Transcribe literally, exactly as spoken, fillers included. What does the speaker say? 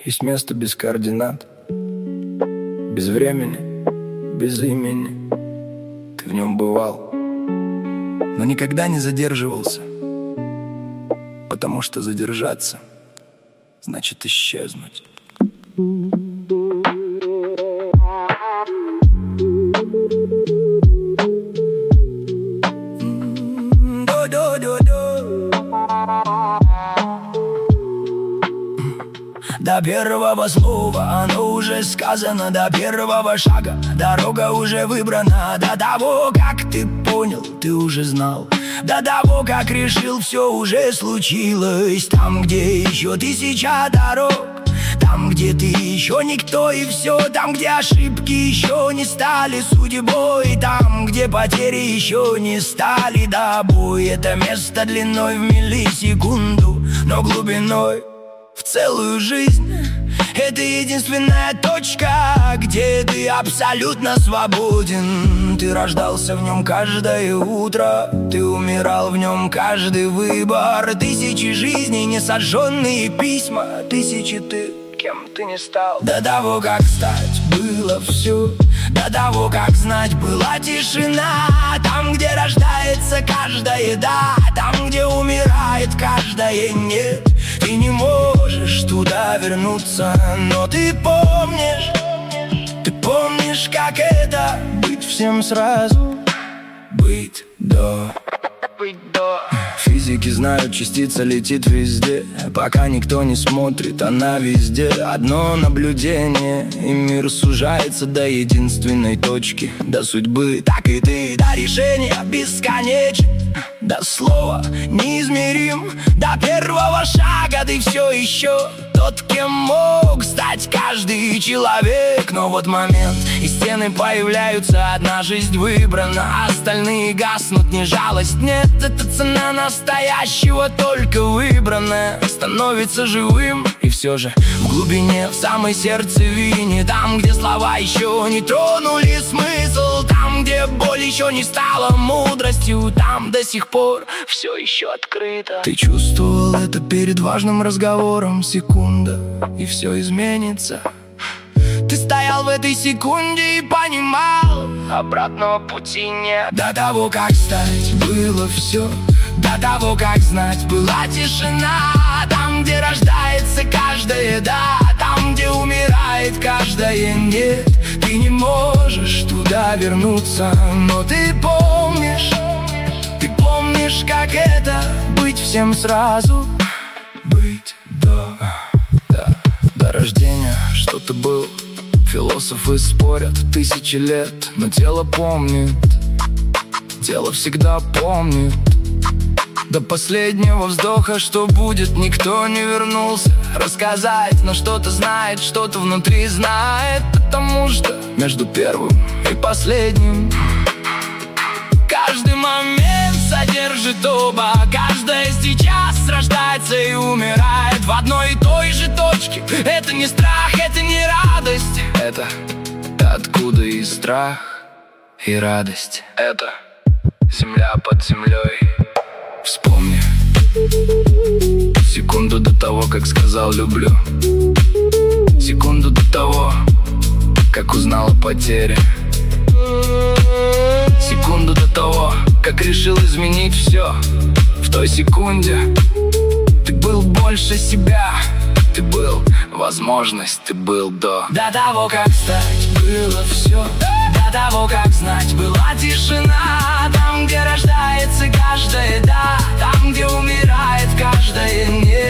Есть место без координат, без времени, без имени. Ты в нем бывал, но никогда не задерживался, потому что задержаться значит исчезнуть. До первого слова оно уже сказано, до первого шага дорога уже выбрана. До того, как ты понял, ты уже знал. До того, как решил, все уже случилось. Там, где еще тысяча дорог, там, где ты еще никто и все. Там, где ошибки еще не стали судьбой. Там, где потери еще не стали добой. Это место длиной в миллисекунду, но глубиной в целую жизнь. Это единственная точка, где ты абсолютно свободен. Ты рождался в нем каждое утро, ты умирал в нем каждый выбор. Тысячи жизней, несожженные письма, тысячи ты, кем ты не стал. До того, как стать, было все. До того, как знать, была тишина. Там, где рождается каждая да, там, где умирает каждая нет. Ты не можешь туда вернуться, но ты помнишь, ты помнишь, как это быть всем сразу, быть до, быть до. Физики знают, частица летит везде, пока никто не смотрит, она везде. Одно наблюдение, и мир сужается до единственной точки, до судьбы. Так и ты до решения бесконечен, до слова неизмерим. До первого шага ты все еще тот, кем мог стать каждый человек. Но вот момент, и стены появляются, одна жизнь выбрана, остальные гаснут, не жалость, нет. Это цена настоящего, только выбранное становится живым. И все же в глубине, в самой сердцевине, там, где слова еще не тронули смысл, там, где боль еще не стала мудростью, там до сих пор все еще открыто. Ты чувствовал это перед важным разговором, секунда, и все изменится. Ты стоял в этой секунде и понимал, обратного пути нет. До того, как стать, было все. До того, как знать, была тишина. Там, где рождается каждая да, там, где умирает каждая нет. Ты не можешь туда вернуться, но ты помнишь, ты помнишь, как это быть всем сразу, быть до, да, до рождения, что ты был. Философы спорят тысячи лет, но тело помнит, тело всегда помнит. До последнего вздоха, что будет, никто не вернулся рассказать, но что-то знает, что-то внутри знает, потому что между первым и последним каждый момент содержит оба. Каждая сейчас рождается и умирает в одной и той же точке. Это не страх, это не радость, это откуда и страх, и радость. Это земля под землей. Вспомни секунду до того, как сказал люблю, секунду до того, как узнал о потере, секунду до того, как решил изменить все. В той секунде ты был больше себя, ты был возможность, ты был до. До того, как стать, было все. До того, как знать, была тишина. Там, где рождается каждая да, там, где умирает каждая нет.